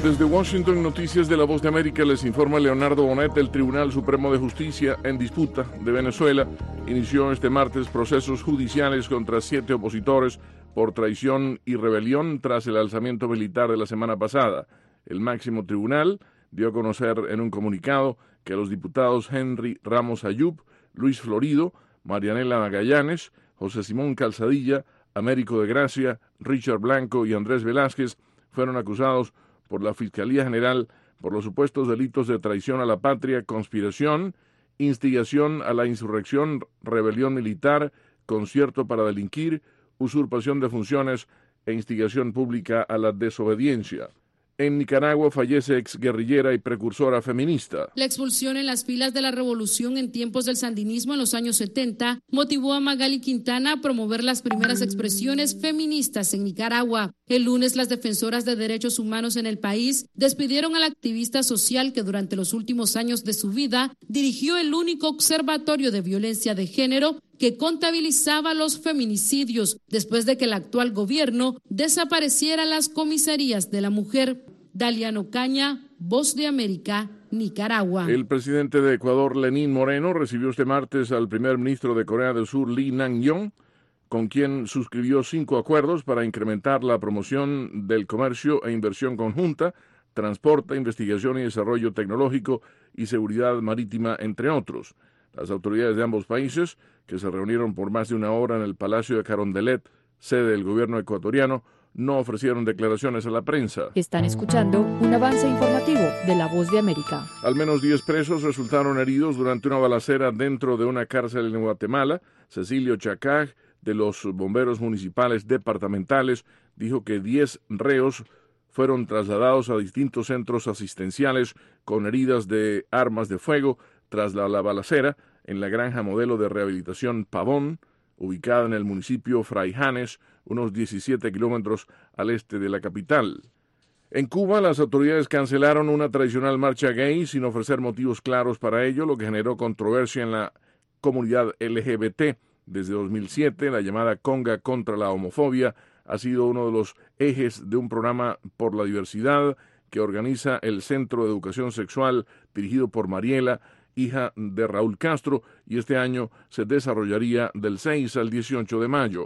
Desde Washington, Noticias de La Voz de América, les informa Leonardo Bonet. El Tribunal Supremo de Justicia en disputa de Venezuela inició este martes procesos judiciales contra 7 opositores por traición y rebelión tras el alzamiento militar de la semana pasada. El máximo tribunal dio a conocer en un comunicado que los diputados Henry Ramos Ayub, Luis Florido, Marianela Magallanes, José Simón Calzadilla, Américo de Gracia, Richard Blanco y Andrés Velázquez fueron acusados por la Fiscalía General por los supuestos delitos de traición a la patria, conspiración, instigación a la insurrección, rebelión militar, concierto para delinquir, usurpación de funciones e instigación pública a la desobediencia. En Nicaragua fallece exguerrillera y precursora feminista. La expulsión en las filas de la revolución en tiempos del sandinismo en los años 70 motivó a Magali Quintana a promover las primeras expresiones feministas en Nicaragua. El lunes, las defensoras de derechos humanos en el país despidieron a la activista social que durante los últimos años de su vida dirigió el único observatorio de violencia de género que contabilizaba los feminicidios después de que el actual gobierno desapareciera las comisarías de la mujer. Daliano Caña, Voz de América, Nicaragua. El presidente de Ecuador, Lenín Moreno, recibió este martes al primer ministro de Corea del Sur, Lee Nak-yong, con quien suscribió 5 acuerdos para incrementar la promoción del comercio e inversión conjunta, transporte, investigación y desarrollo tecnológico y seguridad marítima, entre otros. Las autoridades de ambos países, que se reunieron por más de una hora en el Palacio de Carondelet, sede del gobierno ecuatoriano, no ofrecieron declaraciones a la prensa. Están escuchando un avance informativo de La Voz de América. Al menos 10 presos resultaron heridos durante una balacera dentro de una cárcel en Guatemala. Cecilio Chacag, de los bomberos municipales departamentales, dijo que 10 reos fueron trasladados a distintos centros asistenciales con heridas de armas de fuego tras la balacera en la granja modelo de rehabilitación Pavón, ubicada en el municipio Fraijanes, unos 17 kilómetros al este de la capital. En Cuba, las autoridades cancelaron una tradicional marcha gay sin ofrecer motivos claros para ello, lo que generó controversia en la comunidad LGBT. Desde 2007, la llamada Conga contra la homofobia ha sido uno de los ejes de un programa por la diversidad que organiza el Centro de Educación Sexual dirigido por Mariela, hija de Raúl Castro, y este año se desarrollaría del 6 al 18 de mayo.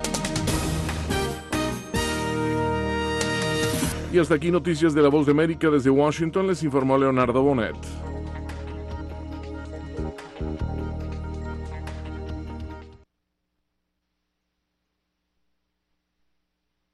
Y hasta aquí Noticias de La Voz de América. Desde Washington les informó Leonardo Bonet.